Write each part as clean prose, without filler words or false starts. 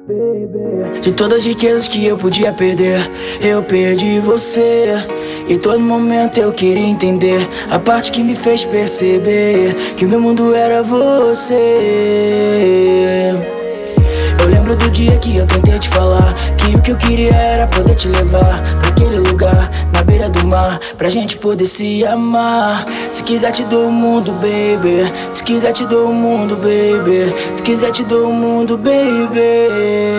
De todas as riquezas que eu podia perder, eu perdi você. E todo momento eu queria entender a parte que me fez perceber que meu mundo era você. Eu lembro do dia que eu tentei te falar que o que eu queria era poder te levar pra aquele lugar, na beira do mar, pra gente poder se amar. Se quiser te dou o mundo, baby. Se quiser te dou o mundo, baby. Se quiser te dou o mundo, baby.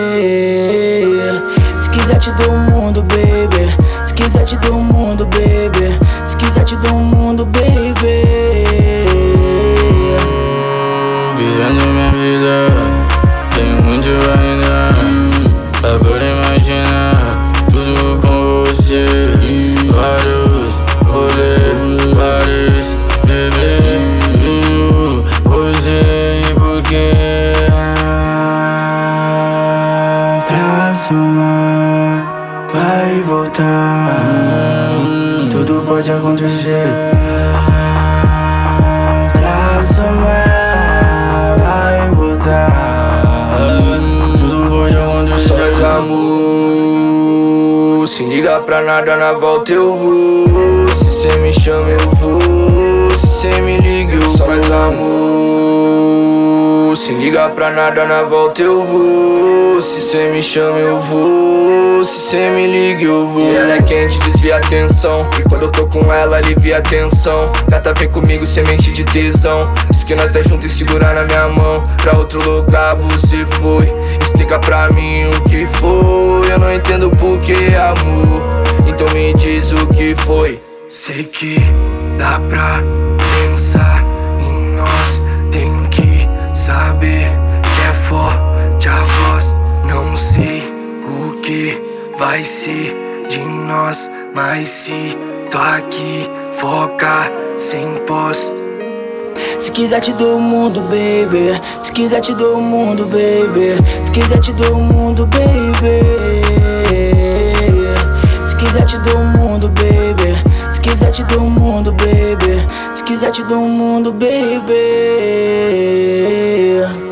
Se quiser te dou o mundo, baby. Se quiser te dou o mundo, baby. Se quiser te dou o mundo, baby. Vivendo minha vida, tenho muito ainda. Agora imagina tudo com você. Vários rolês, vários bebês. Você e porque pra somar vai voltar. Tudo pode acontecer. Pra somar vai voltar. Tudo pode acontecer. Só mais amor. Se liga pra nada, na volta eu vou. Se cê me chama eu vou. Se cê me liga eu só mais amor. Se liga pra nada, na volta eu vou. Se cê me chama eu vou. Se cê me liga eu vou. E ela é quente, desvia a atenção. E quando eu tô com ela, alivia a tensão. Gata, vem comigo, cê me enche de tesão. Diz que nós tá junto e segura na minha mão. Pra outro lugar você foi. Explica pra mim o que foi. Eu não entendo por que amor. Então me diz o que foi. Sei que dá pra pensar em nós. Tem que saber que é forte a voz. Não sei o que vai ser de nós, mas se tô aqui, foca sem pós. Se quiser te dou o mundo, baby. Se quiser te dou o mundo, baby. Se quiser te dou o mundo, baby. Se quiser te dou o mundo, baby. Se quiser te dou o mundo, baby. Se quiser te dou o mundo, baby.